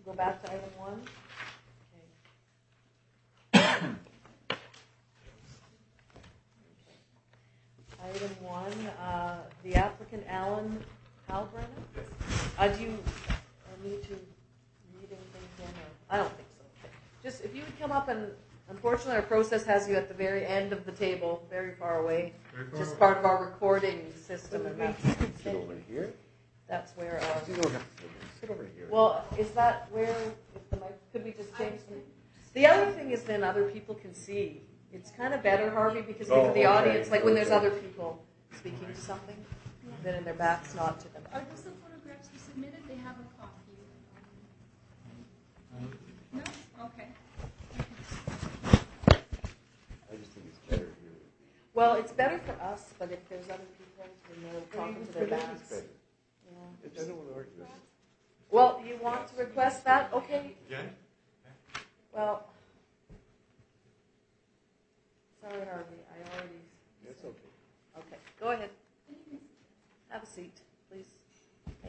go back to item 1. Okay. Item 1, the applicant Alan Halbrenner. Do you need to read anything again? I don't think so. Okay. Just if you would come up and, unfortunately, our process has you at the very end of the table, very far away. Just part of our recording system, and that's sit over here. That's where. Sit over here. Well, is that where? If the mic, could we just change the other thing is then other people can see. It's kind of better, Harvey, because for the audience, like when there's other people speaking to something, then in their backs not to them. Are those the photographs you submitted? They have a copy. No? Okay. I just think it's better here. Well, it's better for us, but if there's other people, then they're talking to their backs. I don't want to argue with it. Well, you want to request that? Okay. Yeah. Well, sorry, Harvey. I already. It's okay. Okay, go ahead. Have a seat, please. Okay.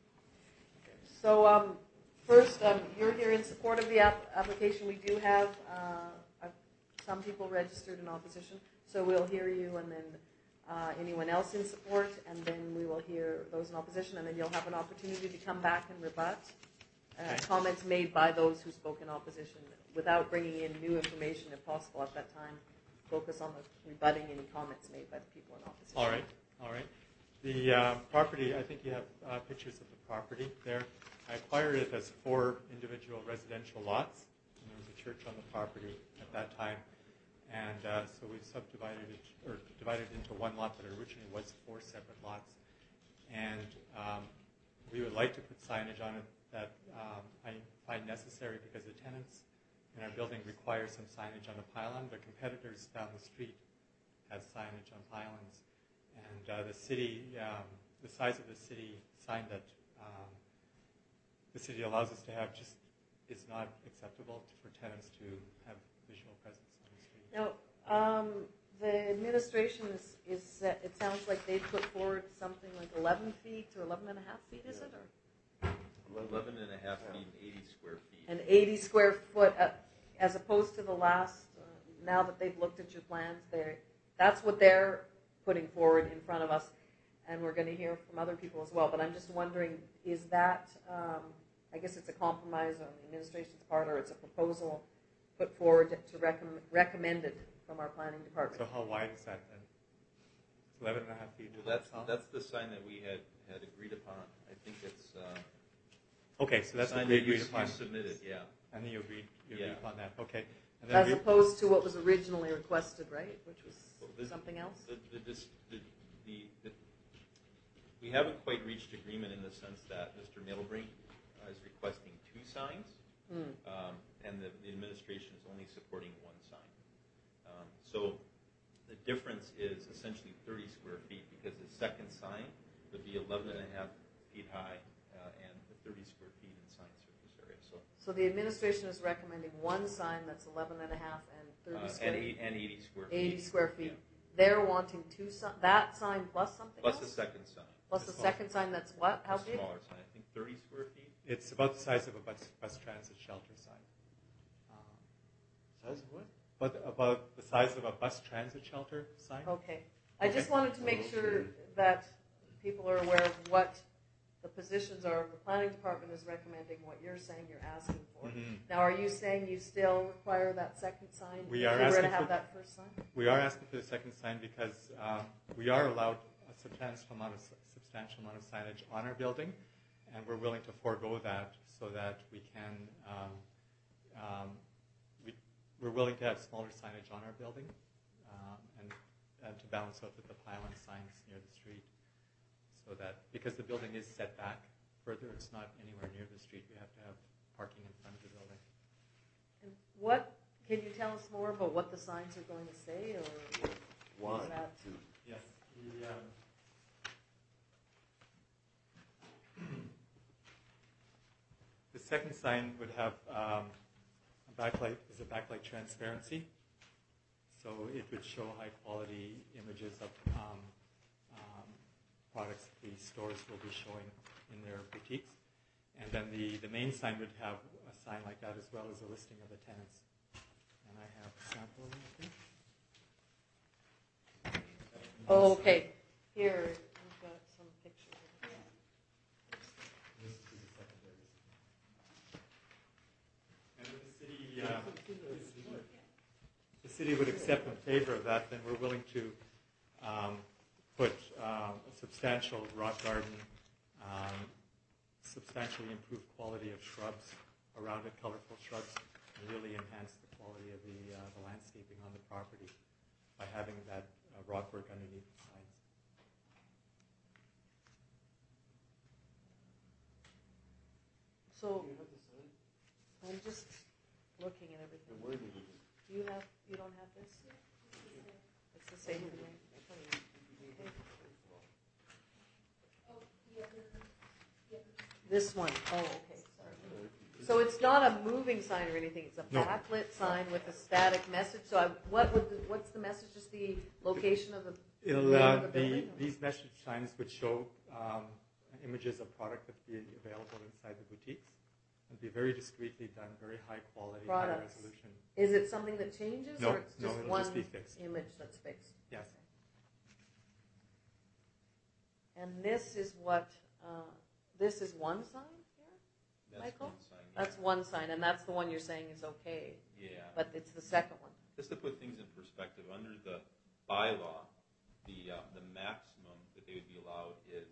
So, first, you're here in support of the application. We do have some people registered in opposition, so we'll hear you, and then anyone else in support, and then we will hear those in opposition, and then you'll have an opportunity to come back and rebut comments made by those who spoke in opposition, without bringing in new information, if possible, at that time. Focus on the rebutting any comments made by the people in opposition. All right. The property, I think you have pictures of the property there. I acquired it as 4 individual residential lots, and there was a church on the property at that time. And so we've subdivided it, or divided it into one lot that originally was 4 separate lots. And we would like to put signage on it that I find necessary because the tenants in our building require some signage on the pylon, but competitors down the street have signage on pylons. And the city, the size of the city sign that the city allows us to have just is not acceptable for tenants to have visual presence on the street. Now, the administration is it sounds like they put forward something like 11 feet or 11 and a half feet, is it? Or 11 and a half feet and 80 square feet. And 80 square foot, as opposed to the last, now that they've looked at your plans, that's what they're putting forward in front of us, and we're going to hear from other people as well. But I'm just wondering, is that, I guess it's a compromise on the administration's part, or it's a proposal put forward to recommended from our planning department? So how wide is that then? 11 and a half feet. Well, that's the sign that we had agreed upon. I think it's... okay, so that's what we agreed upon. You submitted, yeah. And then you agreed upon that. Okay. And then as opposed to what was originally requested, right? Which was something else? We haven't quite reached agreement in the sense that Mr. Middlebrink is requesting 2 signs, and the administration is only supporting 1 sign. So the difference is essentially 30 square feet, because the second sign would be 11 and a half feet high and 30 square feet in sign surface area. So the administration is recommending 1 sign that's 11 and a half and 30 square feet. And 80 square feet. 80 square feet. Yeah. They're wanting 2 signs. That sign plus something plus else? the second sign. Plus the second sign that's what? How big? Smaller sign. I think 30 square feet. It's about the size of a bus transit shelter sign. Size of what? About the size of a bus transit shelter sign. Okay. I just wanted to make sure that people are aware of what the positions are. The planning department is recommending what you're saying you're asking for. Mm-hmm. Now, are you saying you still require that second sign? We are if you were to asking have for that first sign? We are asking for the second sign because we are allowed a substantial amount of signage on our building, and we're willing to forego that so that we can. We're willing to have smaller signage on our building, and to balance out with the pylon signs near the street, so that because the building is set back further, it's not anywhere near the street. We have to have parking in front of the building. And what can you tell us more about what the signs are going to say, or One, is that? 2. Yes. The second sign would have a backlight transparency, so it would show high quality images of products the stores will be showing in their boutiques. And then the main sign would have a sign like that as well as a listing of the tenants. And I have a sample of it. Oh, okay. Here, we've got some pictures. This is the secondary. And if the city would accept in favor of that, then we're willing to put a substantial rock garden, substantially improved quality of shrubs around it, colorful shrubs, and really enhance the quality of the landscaping on the property by having that rock work underneath the signs. So Do you have the sign? I'm just looking at everything. The wording is You don't have this? It's the same thing. This one. Oh, okay, sorry. So it's not a moving sign or anything, it's a No. backlit sign with a static message, so what's the message, just the location of the name of the building? These message signs would show images of product that would be available inside the boutiques. It'd be very discreetly done, very high quality, high Products. resolution. Is it something that changes, No, or it's no, just it'll one just be fixed. image that's fixed? Yes. And this is what, this is one sign here? That's Michael? one sign. Yeah. That's one sign, and that's the one you're saying is okay, Yeah. but it's the second one. Just to put things in perspective, under the bylaw, the maximum that they would be allowed is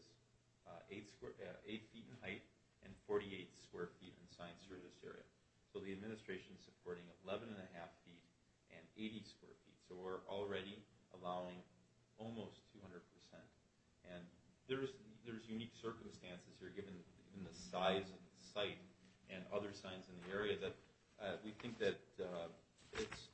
8 feet in height and 48 square feet in sign service area. So the administration is supporting 11.5 feet and 80 square feet. So we're already allowing almost 200%. And there's unique circumstances here, given the size of the site and other signs in the area, that we think that it's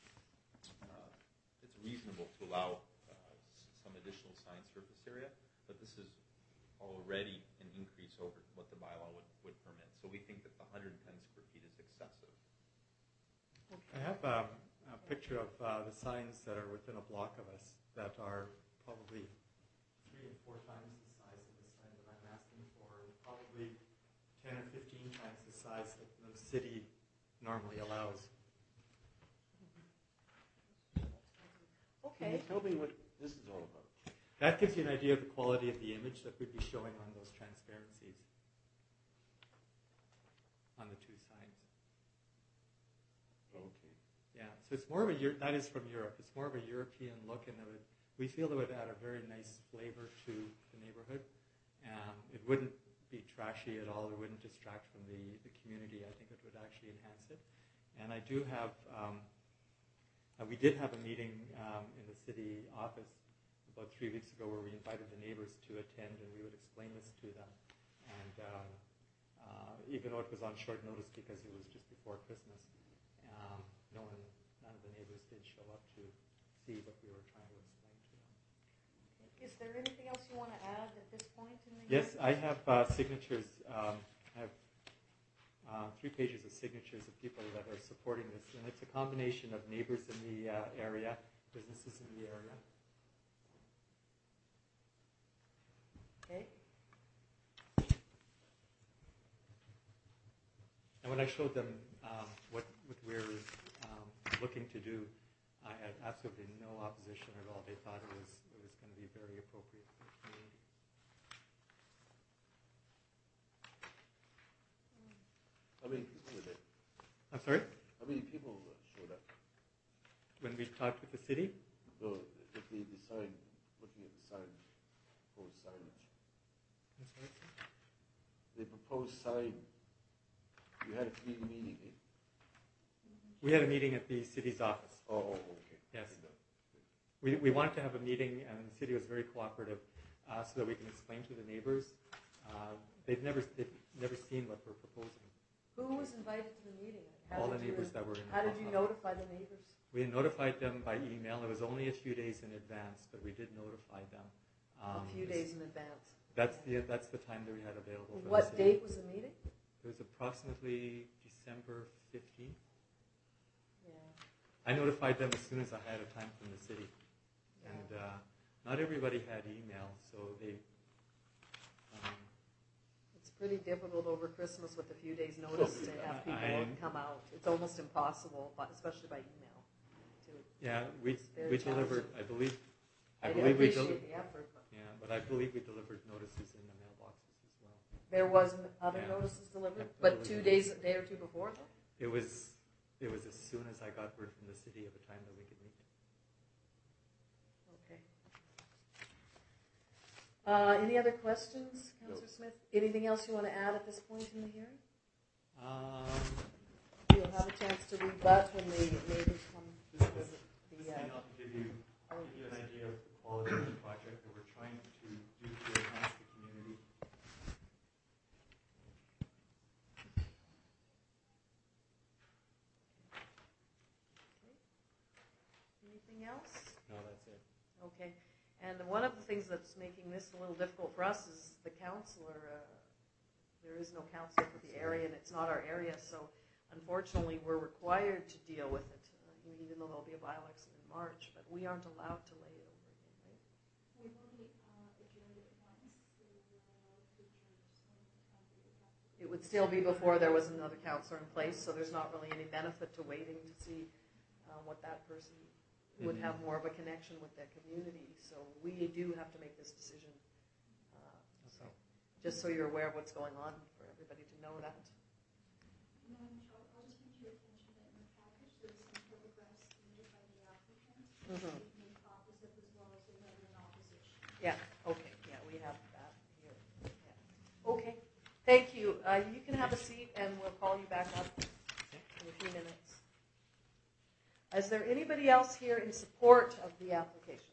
reasonable to allow some additional sign surface area, but this is already an increase over what the bylaw would permit. So we think that the 110 square feet is excessive. I have a picture of the signs that are within a block of us that are probably 3 and 4 times the size of the sign that I'm asking for, and probably 10 or 15 times the size that the city normally allows. Can Okay. you tell me what this is all about? That gives you an idea of the quality of the image that we'd be showing on those transparencies on the 2 signs. Okay. Yeah, so it's more of that is from Europe. It's more of a European look, and we feel it would add a very nice flavor to the neighborhood. It wouldn't be trashy at all. It wouldn't distract from the community. I think it would actually enhance it. And I do have, we did have a meeting in the city office about 3 weeks ago where we invited the neighbors to attend, and we would explain this to them. And even though it was on short notice because it was just before Christmas, none of the neighbors did show up to see what we were trying to explain to them. Is there anything else you want to add at this point in the Yes, I have signatures. I have 3 pages of signatures of people that are supporting this, and it's a combination of neighbors in the area, businesses in the area. Okay. And when I showed them what we're looking to do, I had absolutely no opposition at all. They thought it was going to be very appropriate for the community. How many people were there? I'm sorry? How many people showed up? When we talked with the city? No, if the sign, looking at the sign, proposed signage. I'm sorry, sir? The proposed sign, you had a committee meeting, eh? We had a meeting at the city's office. Oh, okay. Yes. Okay. We wanted to have a meeting, and the city was very cooperative, so that we can explain to the neighbors. They've never seen what we're proposing. Who was invited to the meeting? How All the did you- neighbors that were in. How did you notify the neighbors? We notified them by email. It was only a few days in advance, but we did notify them. A few days in advance. That's the time that we had available. For What the city. date was the meeting? It was approximately December 15th. Yeah. I notified them as soon as I had a time from the city. Yeah. And not everybody had email, so they... It's pretty difficult over Christmas with a few days' notice to have people come out. It's almost impossible, but especially by email. Yeah, we very delivered, challenging. I believe I we appreciate the effort, but yeah, but I believe we delivered notices in the mailboxes as well. there was other Yeah. notices delivered, Yeah, but totally. a day or two before, though? It was as soon as I got word from the city of a time that we could meet. Okay. Any other questions, Councillor Smith? Anything else you want to add at this point in the hearing? You'll have a chance to rebut when the neighbors come. This thing I'll give you an idea of the quality of the project that we're trying to do to enhance the community. Anything else? No, that's it. Okay. And one of the things that's making this a little difficult for us is the counselor. There is no counselor for the area, and it's not our area, so unfortunately we're required to deal with it, even though there'll be a by-election in March, but we aren't allowed to lay it over again, right? We've only adjourned it once. So It would still be before there was another counselor in place, so there's not really any benefit to waiting to see what that person would have more of a connection with that community. So we do have to make this decision. So just so you're aware of what's going on, for everybody to know that. Madam Chair, I'll just bring to your attention that in the package there is some photographs submitted by the applicant. Mhm. We've made copies of as well as the letter in opposition. Yeah, okay, yeah, we have that here. Yeah. Okay, thank you. You can have a seat and we'll call you back up in a few minutes. Is there anybody else here in support of the application?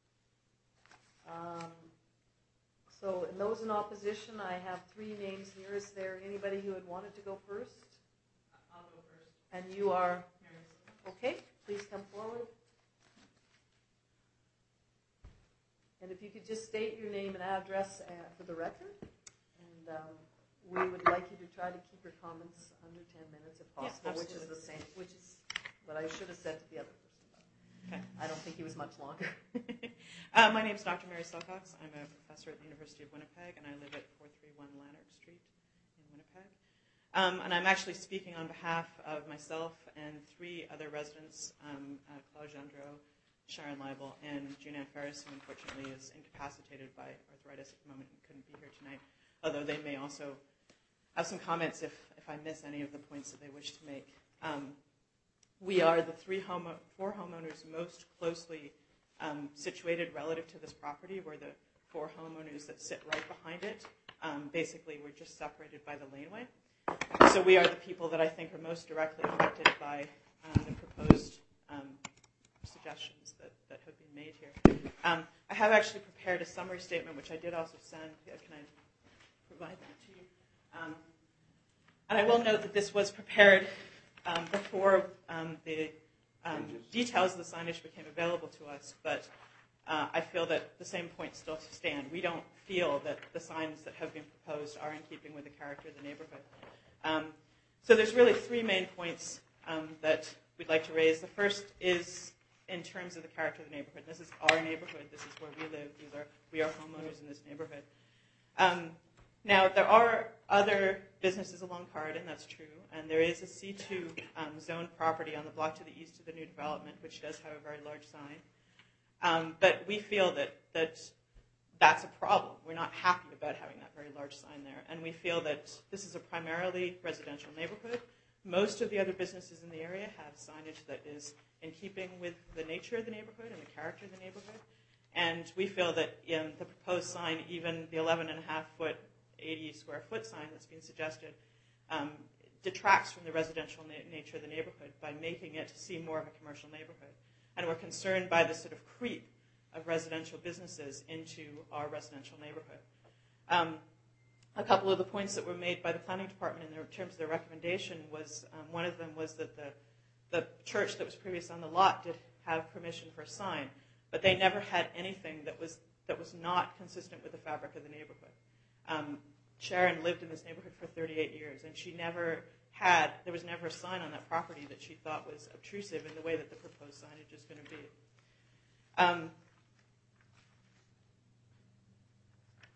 So in those in opposition, I have 3 names here. Is there anybody who had wanted to go first? I'll go first. And you are? Mary Silva. Okay, please come forward. And if you could just state your name and address for the record. And we would like you to try to keep your comments under 10 minutes if possible, which is the same, which is what I should have said to the other person. Okay. I don't think he was much longer. My name is Dr. Mary Silcox. I'm a professor at the University of Winnipeg, and I live at 431 Lanark Street in Winnipeg. And I'm actually speaking on behalf of myself and 3 other residents, Claude Gendreau, Sharon Leibel, and June Ann Ferris, who unfortunately is incapacitated by arthritis at the moment and couldn't be here tonight, although they may also have some comments if I miss any of the points that they wish to make. We are the 4 homeowners most closely situated relative to this property. We're the 4 homeowners that sit right behind it. Basically, we're just separated by the laneway. So we are the people that I think are most directly affected by the proposed suggestions that have been made here. I have actually prepared a summary statement, which I did also send. Can I provide that to you? And I will note that this was prepared before the details of the signage became available to us, but I feel that the same points still stand. We don't feel that the signs that have been proposed are in keeping with the character of the neighborhood. So there's really 3 main points that we'd like to raise. The first is in terms of the character of the neighborhood. This is our neighborhood. This is where we live. We are homeowners in this neighborhood. Now, there are other businesses along Carden, that's true, and there is a C2 zone property on the block to the east of the new development, which does have a very large sign. But we feel that that's a problem. We're not happy about having that very large sign there, and we feel that this is a primarily residential neighborhood. Most of the other businesses in the area have signage that is in keeping with the nature of the neighborhood and the character of the neighborhood, and we feel that in the proposed sign, even the 11.5-foot 80 square foot sign that's been suggested detracts from the residential nature of the neighborhood by making it seem more of a commercial neighborhood. And we're concerned by the sort of creep of residential businesses into our residential neighborhood. A couple of the points that were made by the planning department in terms of their recommendation was, one of them was that the church that was previous on the lot did have permission for a sign, but they never had anything that was not consistent with the fabric of the neighborhood. Sharon lived in this neighborhood for 38 years, and there was never a sign on that property that she thought was obtrusive in the way that the proposed signage is going to be.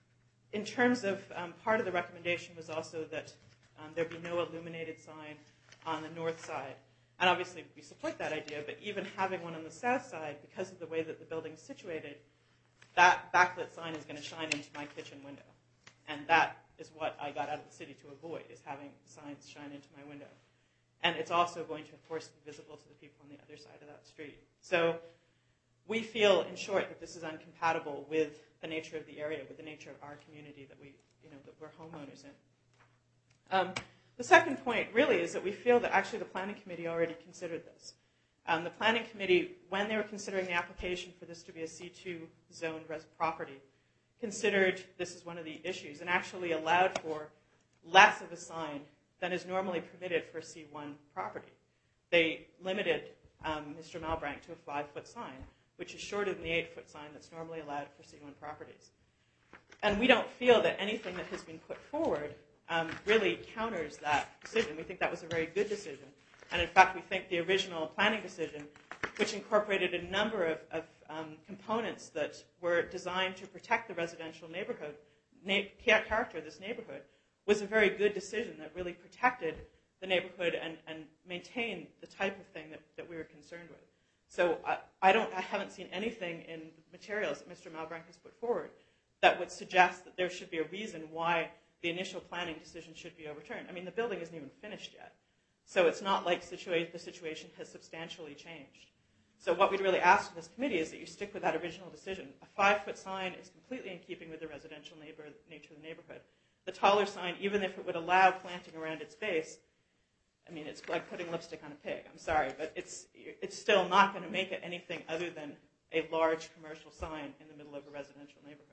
in terms of part of the recommendation was also that there be no illuminated sign on the north side. And obviously we support that idea, but even having one on the south side, because of the way that the building is situated, that backlit sign is going to shine into my kitchen window. And that is what I got out of the city to avoid, is having signs shine into my window. And it's also going to, of course, be visible to the people on the other side of that street. So we feel, in short, that this is incompatible with the nature of the area, with the nature of our community that we're homeowners in. The second point really is that we feel that actually the planning committee already considered this. The planning committee, when they were considering the application for this to be a C2 zone property, considered this as one of the issues and actually allowed for less of a sign than is normally permitted for a C1 property. They limited Mr. Malbranck to a 5-foot sign, which is shorter than the 8-foot sign that's normally allowed for C1 properties. And we don't feel that anything that has been put forward really counters that decision. We think that was a very good decision. And in fact, we think the original planning decision, which incorporated a number of components that were designed to protect the residential neighborhood, character of this neighborhood, was a very good decision that really protected the neighborhood and maintained the type of thing that we were concerned with. So I haven't seen anything in the materials that Mr. Malbranck has put forward that would suggest that there should be a reason why the initial planning decision should be overturned. I mean, the building isn't even finished yet. So it's not like the situation has substantially changed. So what we'd really ask of this committee is that you stick with that original decision. A 5-foot sign is completely in keeping with the residential nature of the neighborhood. The taller sign, even if it would allow planting around its base, I mean, it's like putting lipstick on a pig. I'm sorry, but it's still not going to make it anything other than a large commercial sign in the middle of a residential neighborhood.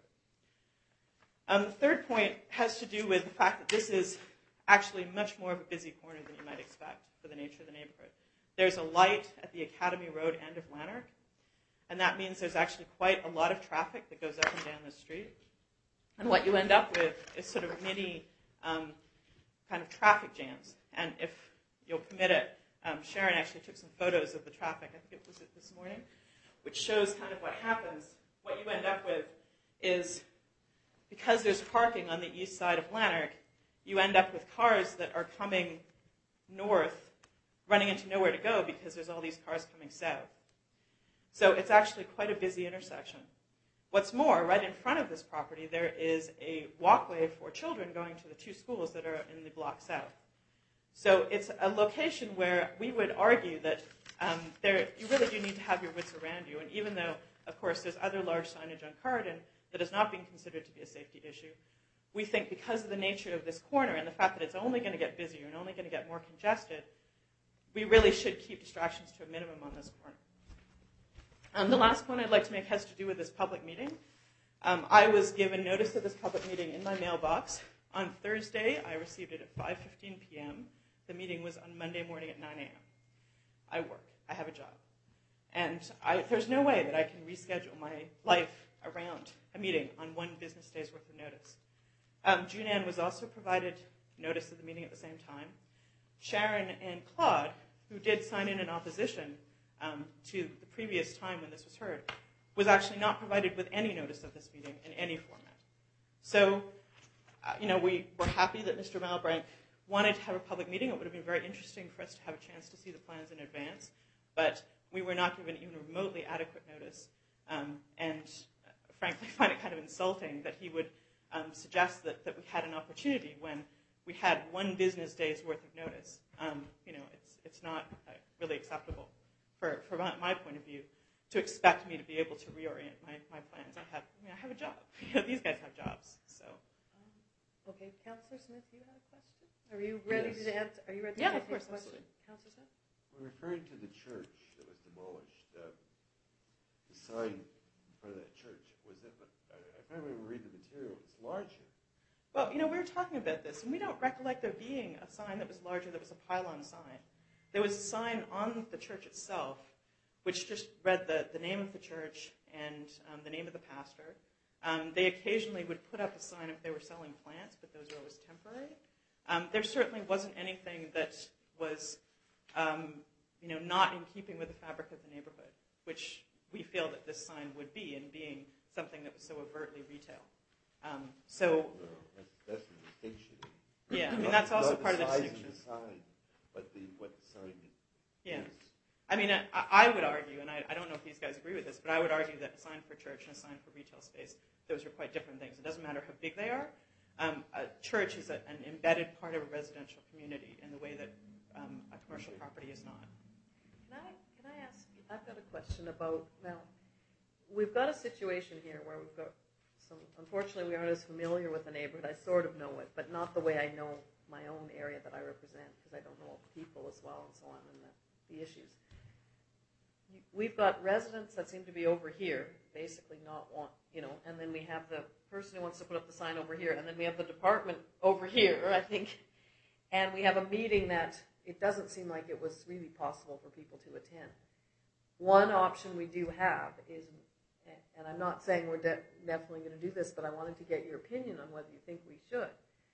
The third point has to do with the fact that this is actually much more of a busy corner than you might expect for the nature of the neighborhood. There's a light at the Academy Road end of Lanark, and that means there's actually quite a lot of traffic that goes up and down the street. And what you end up with is sort of mini kind of traffic jams. And if you'll permit it, Sharon actually took some photos of the traffic, I think it was this morning, which shows kind of what happens. What you end up with is, because there's parking on the east side of Lanark, you end up with cars that are coming north, running into nowhere to go because there's all these cars coming south. So it's actually quite a busy intersection. What's more, right in front of this property, there is a walkway for children going to the 2 schools that are in the block south. So it's a location where we would argue that you really do need to have your wits around you. And even though, of course, there's other large signage on Carden that is not being considered to be a safety issue, we think because of the nature of this corner and the fact that it's only going to get busier and only going to get more congested, we really should keep distractions to a minimum on this corner. The last point I'd like to make has to do with this public meeting. I was given notice of this public meeting in my mailbox. On Thursday, I received it at 5:15 p.m. The meeting was on Monday morning at 9 a.m. I work. I have a job. And there's no way that I can reschedule my life around a meeting on one business day's worth of notice. Junann was also provided notice of the meeting at the same time. Sharon and Claude, who did sign in opposition to the previous time when this was heard, was actually not provided with any notice of this meeting in any format. So, we were happy that Mr. Malbranck wanted to have a public meeting. It would have been very interesting for us to have a chance to see the plans in advance, but we were not given even remotely adequate notice, and frankly find it kind of insulting that he would suggest that we had an opportunity when we had one business day's worth of notice. It's not really acceptable from my point of view to expect me to be able to reorient my plans. I have a job. These guys have jobs. So. Okay, Councillor Smith, you had a question? Are you ready to answer? Are you ready to Yeah, answer of course, your question? absolutely. Councillor Smith? We're referring to the church that was demolished. The sign in front of that church, was that, if I remember reading the material, it's larger. Well, we were talking about this, and we don't recollect there being a sign that was larger that was a pylon sign. There was a sign on the church itself, which just read the name of the church and the name of the pastor. They occasionally would put up a sign if they were selling plants, but those are always temporary. There certainly wasn't anything that was, not in keeping with the fabric of the neighborhood, which we feel that this sign would be, in being something that was so overtly retail. So, That's the distinction. yeah, I mean, that's also part of the Not distinction. the size of the sign, but what the sign Yeah. is. I mean, I would argue, and I don't know if these guys agree with this, but I would argue that a sign for church and a sign for retail space, those are quite different things. It doesn't matter how big they are. A church is an embedded part of a residential community in the way that a commercial property is not. Can I ask, I've got a question about, now, we've got a situation here where we've got some, unfortunately we aren't as familiar with the neighborhood. I sort of know it, but not the way I know my own area that I represent, because I don't know all the people as well and so on and the issues. We've got residents that seem to be over here, basically not want, and then we have the person who wants to put up the sign over here, and then we have the department over here, I think, and we have a meeting that it doesn't seem like it was really possible for people to attend. One option we do have is, and I'm not saying we're definitely going to do this, but I wanted to get your opinion on whether you think we should.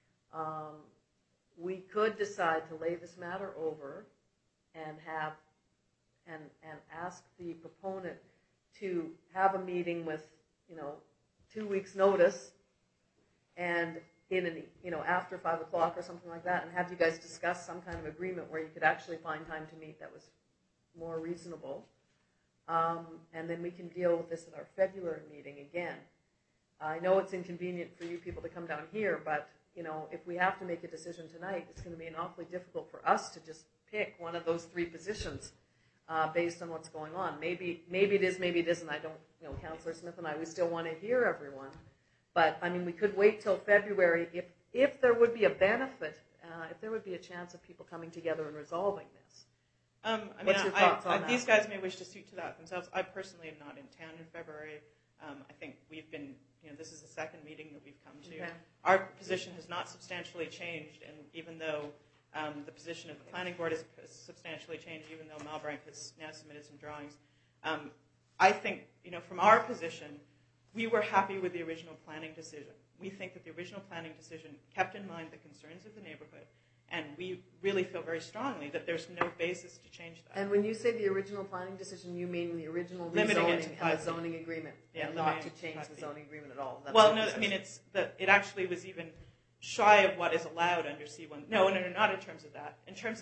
We could decide to lay this matter over and have and ask the proponent to have a meeting with 2 weeks notice and after 5 o'clock or something like that, and have you guys discuss some kind of agreement where you could actually find time to meet that was more reasonable, and then we can deal with this at our February meeting again. I know it's inconvenient for you people to come down here, but if we have to make a decision tonight, it's going to be an awfully difficult for us to just pick one of those 3 positions based on what's going on. Maybe it is, maybe it isn't. I don't, Councillor Smith and I, we still want to hear everyone. But, I mean, we could wait till February if there would be a benefit, if there would be a chance of people coming together and resolving this. What's your thoughts on that? These guys may wish to speak to that themselves. I personally am not in town in February. I think we've been, this is the second meeting that we've come to. Okay. Our position has not substantially changed, and even though the position of the planning board has substantially changed, even though Malbranck has now submitted some drawings, I think, from our position, we were happy with the original planning decision. We think that the original planning decision kept in mind the concerns of the neighborhood, and we really feel very strongly that there's no basis to change that. And when you say the original planning decision, you mean the original Limiting it rezoning to and 5 the feet. zoning agreement, Yeah, and not to limiting it to change 5 the feet. zoning agreement at all? That's Well, what no, you're I mean, saying. it actually was even shy of what is allowed under C1. No, not in terms of that. In terms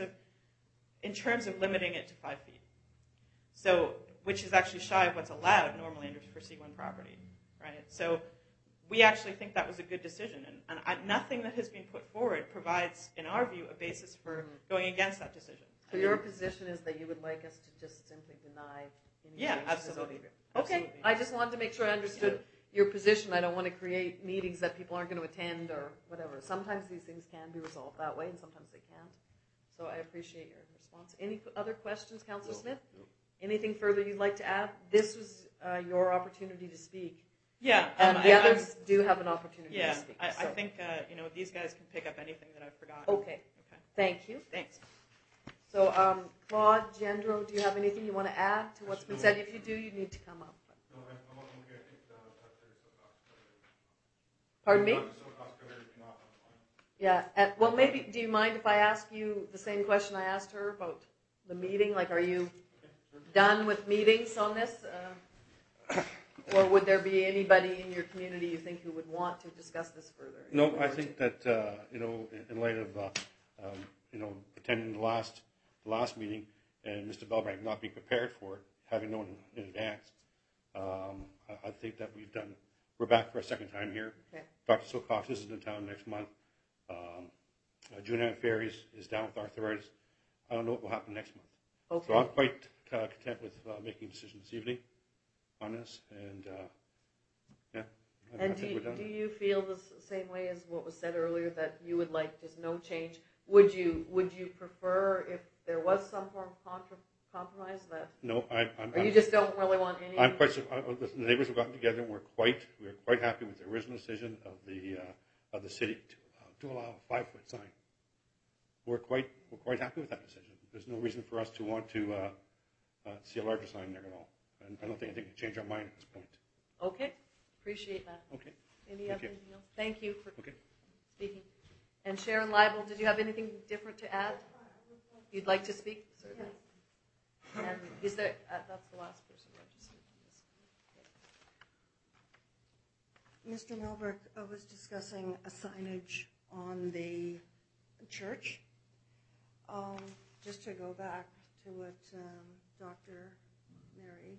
of limiting it to 5 feet. So, which is actually shy of what's allowed normally for C1 property, right? So, we actually think that was a good decision, and nothing that has been put forward provides, in our view, a basis for going against that decision. So your position is that you would like us to just simply deny any Yeah, change to the absolutely. zoning agreement? Okay, Absolutely. I just wanted to make sure I understood your position. I don't want to create meetings that people aren't going to attend or whatever. Sometimes these things can be resolved that way, and sometimes they can't. So I appreciate your response. Any other questions, Councillor Smith? No. Anything further you'd like to add? This was your opportunity to speak. Yeah. And the others do have an opportunity to speak. I so. think, these guys can pick up anything that I've forgotten. Okay, thank you. Thanks. So, Claude, Gendro, do you have anything you want to add to what's been said? If you do, you need to come up. No, I'm okay. I think Dr. Silcox covered it. Pardon me? Dr. Silcox covered everything off on the line. Yeah, well, maybe, do you mind if I ask you the same question I asked her about the meeting? Like, are you done with meetings on this? Or would there be anybody in your community you think who would want to discuss this further? No, I think that, in light of, attending the last meeting and Mr. Malbranck not being prepared for it, having known in advance, I think that we're back for a second time here. Okay. Dr. Silcox is in town next month. Junine Ferries is down with arthritis. I don't know what will happen next month. Okay. So I'm quite content with making a decision this evening on this, and I And think we're done. do you feel the same way as what was said earlier, that you would like just no change? Would you prefer if there was some form of compromise that? No, Or you just don't really want any? the neighbors have gotten together, and we're quite happy with the original decision of the city to allow a 5-foot sign. We're quite happy with that decision. There's no reason for us to want to see a larger sign there at all. And I don't think anything can change our mind at this point. Okay, appreciate that. Okay. Any Thank other you. anything else? Thank you for Okay. speaking. And Sharon Leibel, did you have anything different to add? You'd like to speak? Certainly. And is there? That's the last person registered. Mr. Melbrick was discussing a signage on the church. Just to go back to what Dr. Mary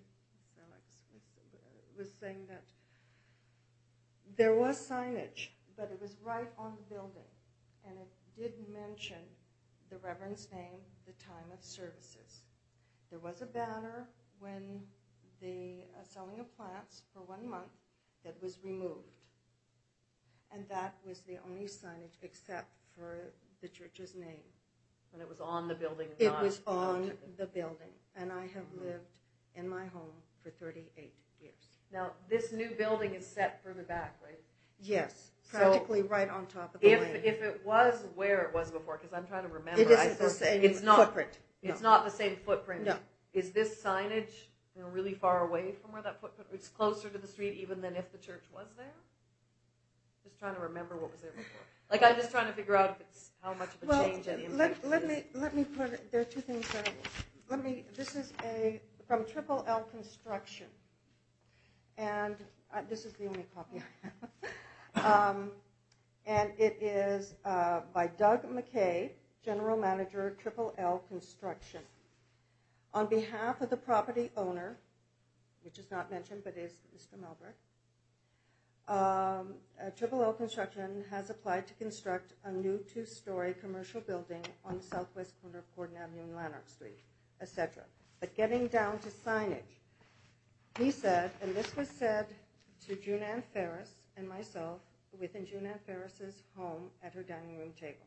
was saying, that there was signage, but it was right on the building, and it did mention the Reverend's name, the time of services. There was a banner when the selling of plants for 1 month that was removed, and that was the only signage except for the church's name. When it was on the building? It was on the building, and I have lived in my home for 38 years. Now, this new building is set further back, right? Yes, So practically right on top of the lane. If it was where it was before, because I'm trying to remember. It isn't the same footprint. It's not the same footprint. No. Is this signage really far away from where that footprint? It's closer to the street even than if the church was there? Just trying to remember what was there before. Like, I'm just trying to figure out if it's how much of a change and impact let me put it, there are two things that this is from Triple L Construction, and this is the only copy I have. And it is by Doug McKay, General Manager, Triple L Construction. On behalf of the property owner, which is not mentioned but is Mr. Melbrick, Triple L Construction has applied to construct a new 2-story commercial building on the southwest corner of Gordon Avenue and Lanark Street, etc. But getting down to signage, he said, and this was said to June Ann Ferris and myself within June Ann Ferris's home at her dining room table.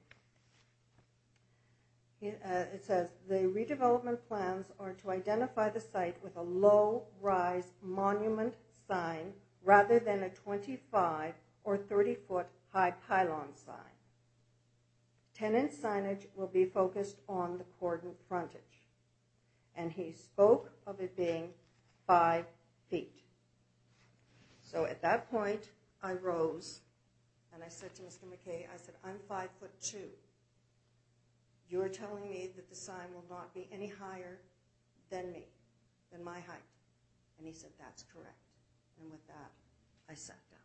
It says, the redevelopment plans are to identify the site with a low-rise monument sign rather than a 25 or 30-foot high pylon sign. Tenant signage will be focused on the cordon frontage. And he spoke of it being 5 feet. So at that point, I rose and I said to Mr. McKay, I said, I'm 5'2". You're telling me that the sign will not be any higher than me, than my height. And he said, that's correct. And with that, I sat down.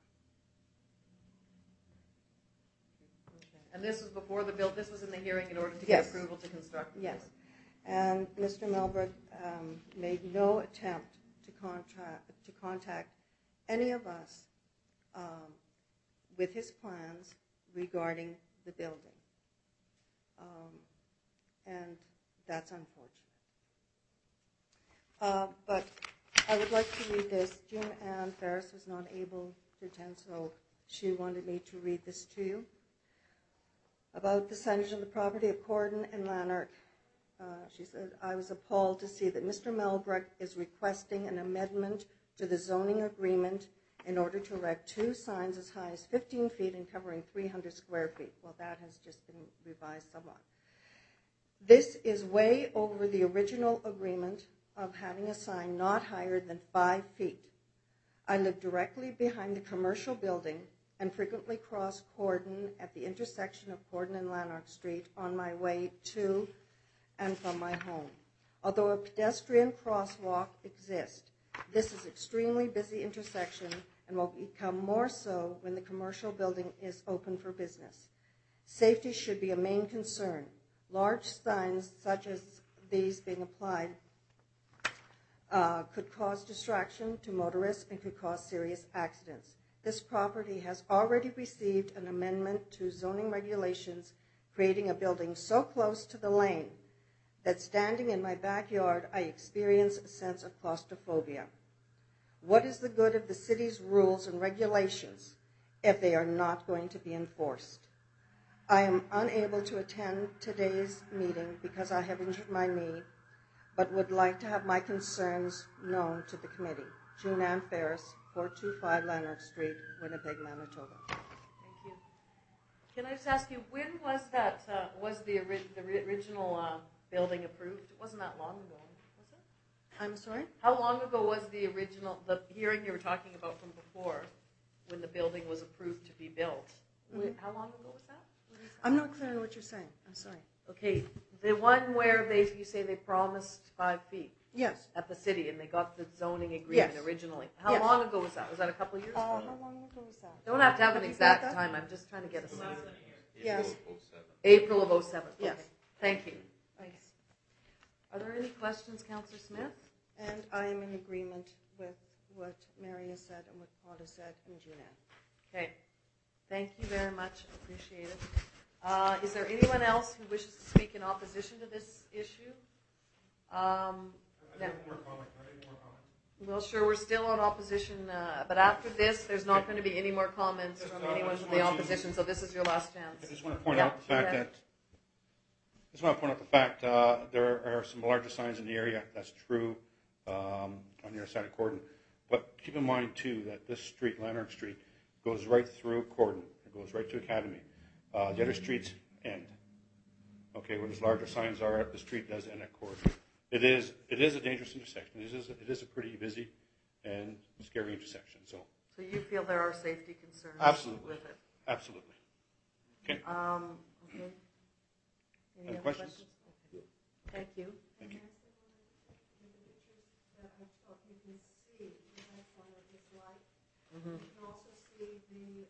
And this was before the bill. This was in the hearing in order to get approval to construct. Yes. And Mr. Melbrick made no attempt to contact any of us with his plans regarding the building. And that's unfortunate. But I would like to read this. June Ann Ferris was not able to attend, so she wanted me to read this to you. About the signage on the property of Cordon and Lanark. She said, I was appalled to see that Mr. Melbrick is requesting an amendment to the zoning agreement in order to erect 2 signs as high as 15 feet and covering 300 square feet. Well, that has just been revised somewhat. This is way over the original agreement of having a sign not higher than 5 feet. I live directly behind the commercial building and frequently cross Cordon at the intersection of Cordon and Lanark Street on my way to and from my home. Although a pedestrian crosswalk exists, this is an extremely busy intersection and will become more so when the commercial building is open for business. Safety should be a main concern. Large signs such as these being applied could cause distraction to motorists and could cause serious accidents. This property has already received an amendment to zoning regulations creating a building so close to the lane that standing in my backyard I experience a sense of claustrophobia. What is the good of the city's rules and regulations if they are not going to be enforced? I am unable to attend today's meeting because I have injured my knee, but would like to have my concerns known to the committee. June Ann Ferris, 425 Lanark Street, Winnipeg, Manitoba. Thank you. Can I just ask you, when was that? Was the original building approved? It wasn't that long ago, was it? I'm sorry? How long ago was the hearing you were talking about from before, when the building was approved to be built? Mm-hmm. How long ago was that? I'm not clear on what you're saying. I'm sorry. Okay, The one where you say they promised 5 feet Yes. at the city and they got the zoning agreement Yes. originally. How Yes. long ago was that? Was that a couple of years ago? How long ago was that? Don't have to have an you got exact that? time. I'm just trying to get a sense. Yes. April of 07. Yes. Okay. Thank you. Thanks. Are there any questions, Councillor Smith? And I am in agreement with what Mary has said and what Paul has said and Jeanette. Okay. Thank you very much. I appreciate it. Is there anyone else who wishes to speak in opposition to this issue? Well, sure, we're still on opposition, but after this, there's not going to be any more comments from anyone from the opposition, so this is your last chance. I just want to point out the fact that there are some larger signs in the area. That's true on the other side of Corden. But keep in mind, too, that this street, Lanark Street, goes right through Corden. It goes right to Academy. The other streets end. Okay, where those larger signs are, the street does end at Corden. It is a dangerous intersection. It is a pretty busy and scary intersection. So you feel there are safety concerns absolutely with it? Absolutely. Okay. Okay. Any Any other questions? Okay. Thank you. Thank you. Mm-hmm. You can also see in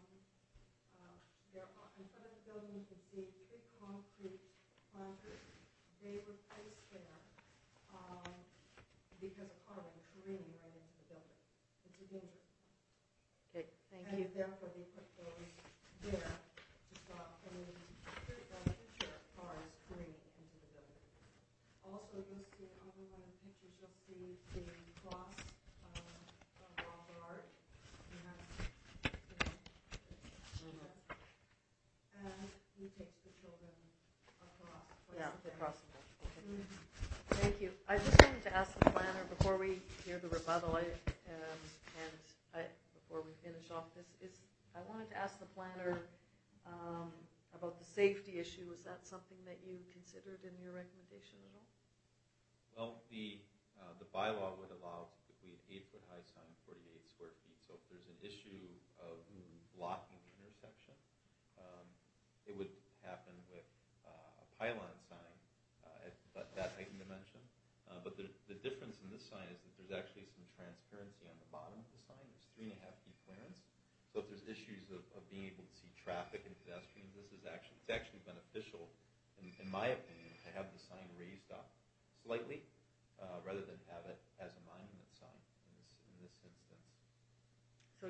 front of the building, you can see 3 concrete planters. They were placed there because a car went careening right into the building. It's a danger. Okay, thank And you. therefore, they put those there to stop any future cars careening into the building. Also, you'll see on one of the pictures, you'll see the cross wall guard. And he takes the children across. Yeah, the across the board. Okay. Thank you. I just wanted to ask the planner before we hear the rebuttal, before we finish off this, I wanted to ask the planner about the safety issue. Was that something that you considered in your recommendation at all? Well, the bylaw would allow typically an 8-foot high sign, 48 square feet. So if there's an issue of blocking the intersection, it would happen with a pylon sign at that height and dimension. But the difference in this sign is that there's actually some transparency on the bottom of the sign. There's 3.5 feet clearance. So if there's issues of being able to see traffic and pedestrians, it's actually beneficial, in my opinion, to have the sign raised up slightly rather than have it as a monument sign in this instance. So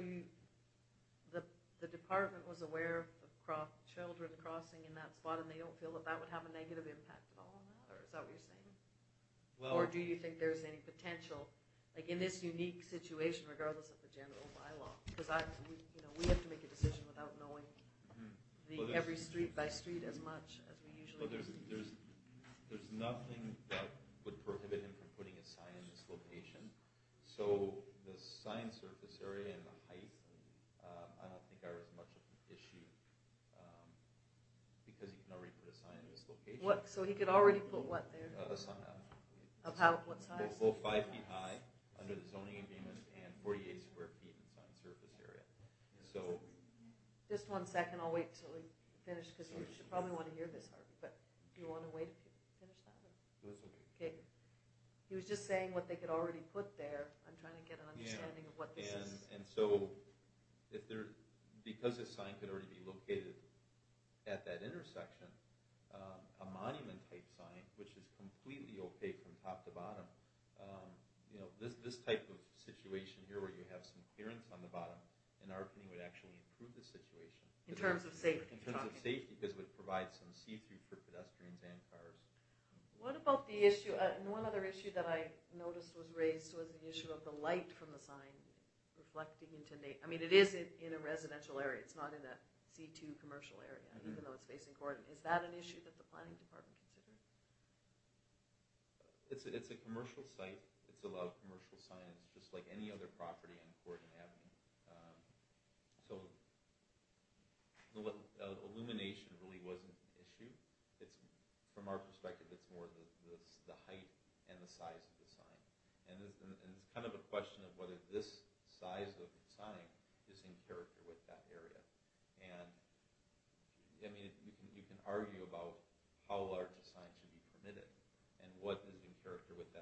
the department was aware of children crossing in that spot, and they don't feel that would have a negative impact at all on that, or is that what you're saying? Well, Or do you think there's any potential, like in this unique situation, regardless of the general bylaw? Because we have to make a decision without knowing every street by street as much as we usually do. There's nothing that would prohibit him from putting a sign in this location. So the sign surface area and the height, I don't think are as much of an issue because he can already put a sign in this location. So he could already put what there? A sign. Of what size? Both 5 feet high under the zoning agreement and 48 square feet in sign surface area. So, Just 1 second, I'll wait till we finish because you should probably want to hear this, Harvey. But do you want to wait to finish that? That's okay. Okay. He was just saying what they could already put there. I'm trying to get an understanding of what this is. And so, because this sign could already be located at that intersection, a monument type sign, which is completely opaque from top to bottom, this type of situation here where you have some clearance on the bottom, in our opinion, would actually improve the situation. In terms of safety. In terms of safety, because it would provide some see-through for pedestrians and cars. What about the issue, and one other issue that I noticed was raised was the issue of the light from the sign reflecting into it is in a residential area. It's not in a C2 commercial area, even though it's facing Corden. Is that an issue that the planning department considered? It's a commercial site. It's allowed commercial signage just like any other property on Corden Avenue. So the illumination really wasn't an issue. It's from our perspective, it's more the height and the size of the sign, and it's kind of a question of whether this size of sign is in character with that area. And I mean, you can argue about how large a sign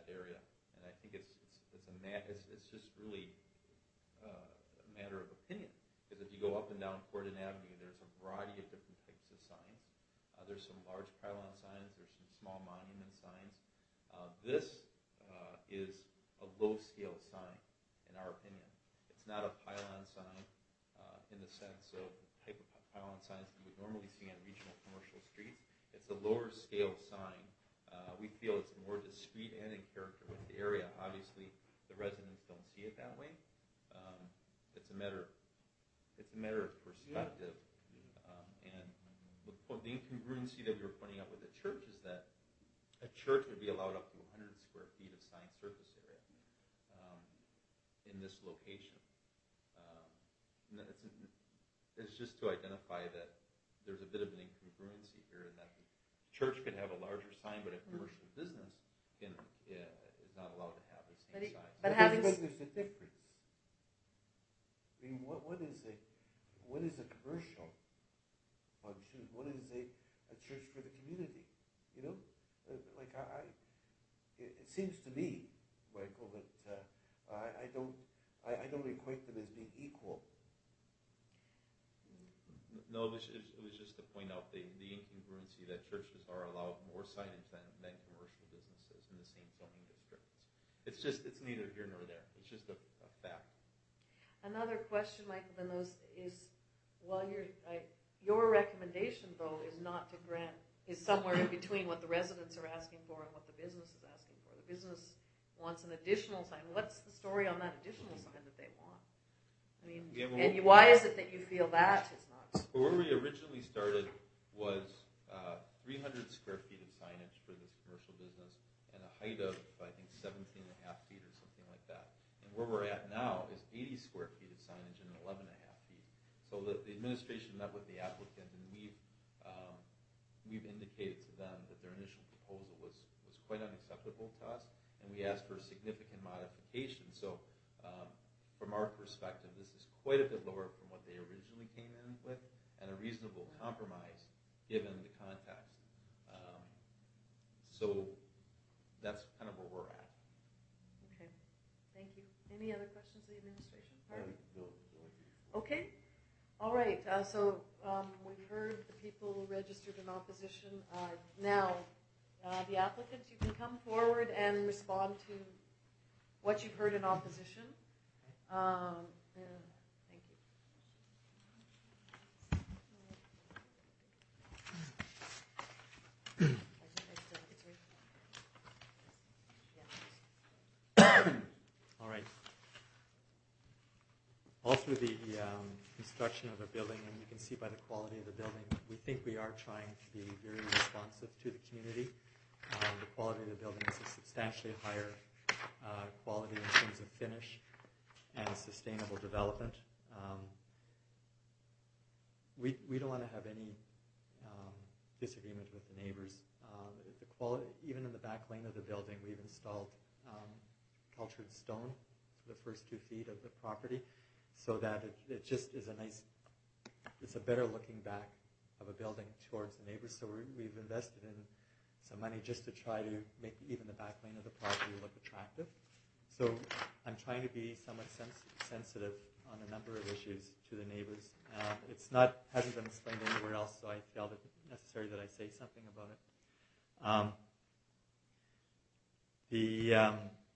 area. And I think it's just really a matter of opinion. Because if you go up and down Corden Avenue, there's a variety of different types of signs. There's some large pylon signs. There's some small monument signs. This is a low-scale sign, in our opinion. It's not a pylon sign in the sense of the type of pylon signs you would normally see on regional commercial streets. It's a lower-scale sign. We feel it's more discreet and in character with the area. Obviously, the residents don't see it that way. It's a matter of perspective. And the incongruency that we were pointing out with the church is that a church would be allowed up to 100 square feet of sign surface area in this location. It's just to identify that there's a bit of an incongruency here in that the church could have a larger sign, but a commercial business is not allowed to have the same size. But there's a difference. I mean, what is a commercial function? What is a church for the community? You know, like it seems to me, Michael, that I don't equate them as being equal. No, it was just to point out the incongruency that churches are allowed more signage than commercial businesses in the same zoning district. It's neither here nor there. It's just a fact. Another question, Michael, then is, well, your recommendation though is not to grant, is somewhere in between what the residents are asking for and what the business is asking for. The business wants an additional sign. What's the story on that additional sign that they want? I mean, why is it that you feel that is not? Where we originally started was 300 square feet of signage for this commercial business and a height of, I think, 17 and a half feet or something like that. And where we're at now is 80 square feet of signage and 11 and a half feet. So the administration met with the applicant, and we've indicated to them that their initial proposal was quite unacceptable to us, and we asked for a significant modification. So from our perspective, this is quite a bit lower from what they originally came in with, and a reasonable compromise given the context. So that's kind of where we're at. Okay, thank you. Any other questions of the administration? No. Okay, all right. So we've heard the people who registered in opposition. Now, the applicants, you can come forward and respond to what you've heard in opposition. Thank you. All right. All through the construction of the building, and you can see by the quality of the building, we think we are trying to be very responsive to the community. The quality of the building is a substantially higher quality in terms of finish and sustainable development. We don't want to have any disagreement with the neighbors. The quality, even in the back lane of the building, we've installed cultured stone for the first 2 feet of the property, so that it just is it's a better looking back of a building towards the neighbors. So we've invested in some money just to try to make even the back lane of the property look attractive. So I'm trying to be somewhat sensitive on a number of issues to the neighbors. Hasn't been explained anywhere else, so I felt it necessary that I say something about it. The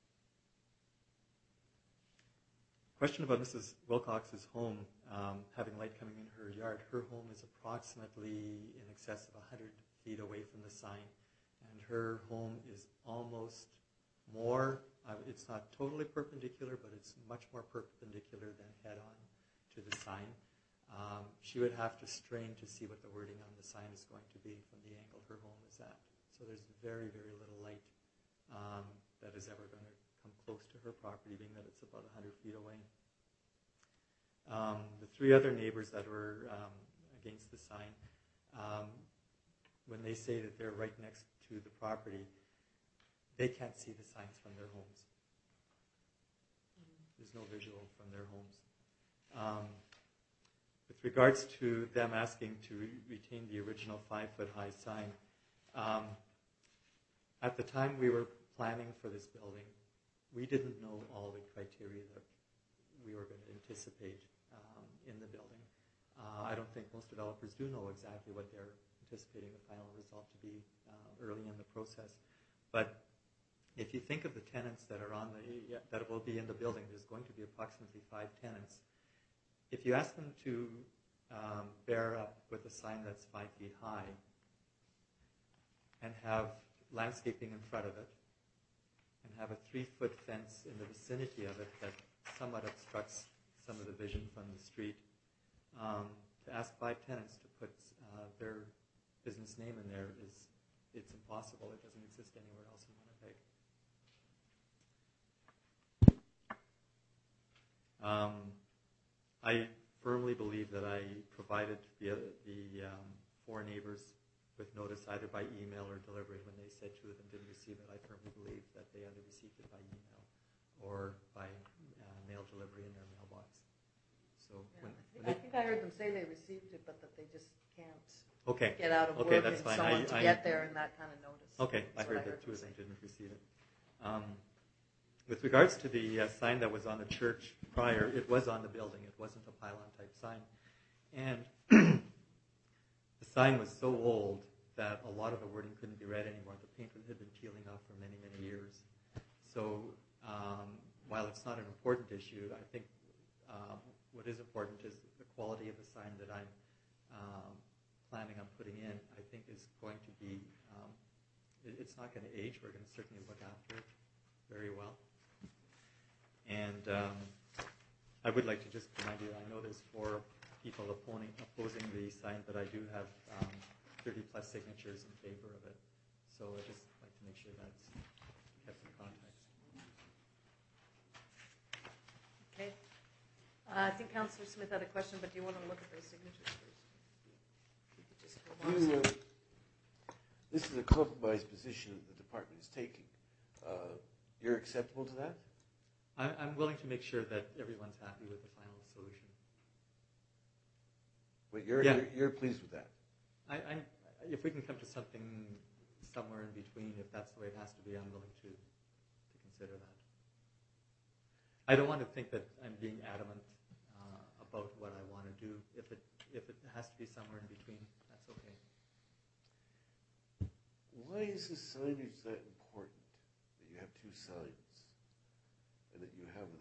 question about Mrs. Wilcox's home, having light coming in her yard, her home is approximately in excess of 100 feet away from the sign, and her home is almost more, it's not totally perpendicular, but it's much more perpendicular than head-on to the sign. She would have to strain to see what the wording on the sign is going to be from the angle her home is at. So there's very, very little light that is ever going to come close to her property, being that it's about 100 feet away. The 3 other neighbors that were against the sign, when they say that they're right next to the property, they can't see the signs from their homes. There's no visual from their homes. With regards to them asking to retain the original 5-foot high sign, at the time we were planning for this building, we didn't know all the criteria that we were going to anticipate in the building. I don't think most developers do know exactly what they're anticipating the final result to be early in the process. But if you think of the tenants that are that will be in the building, there's going to be approximately 5 tenants. If you ask them to bear up with a sign that's 5 feet high and have landscaping in front of it and have a 3-foot fence in the vicinity of it that somewhat obstructs some of the vision from the street, to ask 5 tenants to put their business name in there it's impossible. It doesn't exist anywhere else in Winnipeg. I firmly believe that I provided the 4 neighbors with notice either by email or delivery. When they said 2 of them didn't receive it, I firmly believe that they either received it by email or by mail delivery in their mailbox. So I think I heard them say they received it, but that they just can't okay. get out of Okay, work that's and fine. so on to get there and that kind of notice. Okay, I That's heard what that 2 of them them say. didn't receive it. With regards to the sign that was on the church prior, it was on the building. It wasn't a pylon-type sign. And the sign was so old that a lot of the wording couldn't be read anymore. The paint had been peeling off for many, many years. So while it's not an important issue, I think what is important is the quality of the sign that I'm planning on putting in, I think is going to be, it's not going to age. We're going to certainly look after it very well. And I would like to just remind you, I know there's 4 people opposing the sign, but I do have 30-plus signatures in favor of it. So I'd just like to make sure that's kept in context. Okay. I think Councillor Smith had a question, but do you want to look at those signatures first? You could just hold on. This is a compromise position that the department is taking. You're acceptable to that? I'm willing to make sure that everyone's happy with the final solution. But you're pleased with that? If we can come to something somewhere in between, if that's the way it has to be, I'm willing to consider that. I don't want to think that I'm being adamant about what I want to do. If it has to be somewhere in between, that's okay. Why is the signage that important? That you have 2 signs, and that you have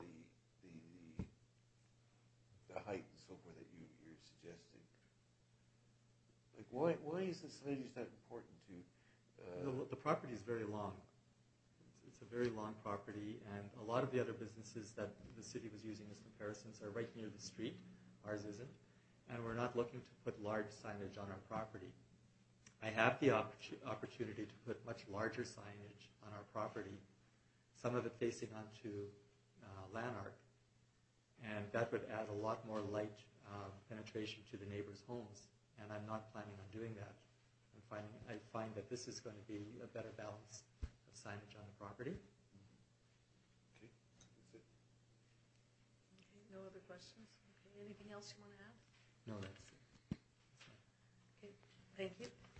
the height and so forth that you're suggesting? Like, why is the signage that important to? The property is very long. It's a very long property, and a lot of the other businesses that the city was using as comparisons are right near the street. Ours isn't, and we're not looking to put large signage on our property. I have the opportunity to put much larger signage on our property, some of it facing onto Lanark, and that would add a lot more light penetration to the neighbors' homes, and I'm not planning on doing that. I find that this is going to be a better balance of signage on the property. Okay, that's it. Okay, no other questions? Okay, anything else you want to add? No, that's it. Okay, thank you.